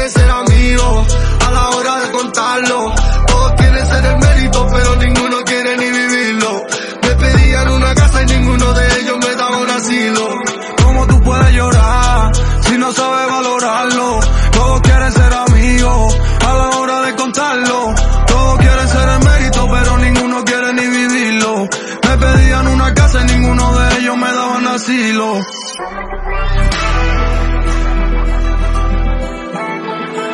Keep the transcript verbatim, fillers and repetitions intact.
quieren ser amigos a la hora de contarlo. Todos quieren ser el mérito, pero ninguno quiere ni vivirlo. Me pedían una casa y ninguno de ellos me daba un asilo. ¿Cómo tú puedes llorar si no sabes valorarlo? Todos quieren ser amigos a la hora de contarlo. Todos quieren ser el mérito, pero ninguno quiere ni vivirlo. Me pedían una casa y ninguno de ellos me daban asilo.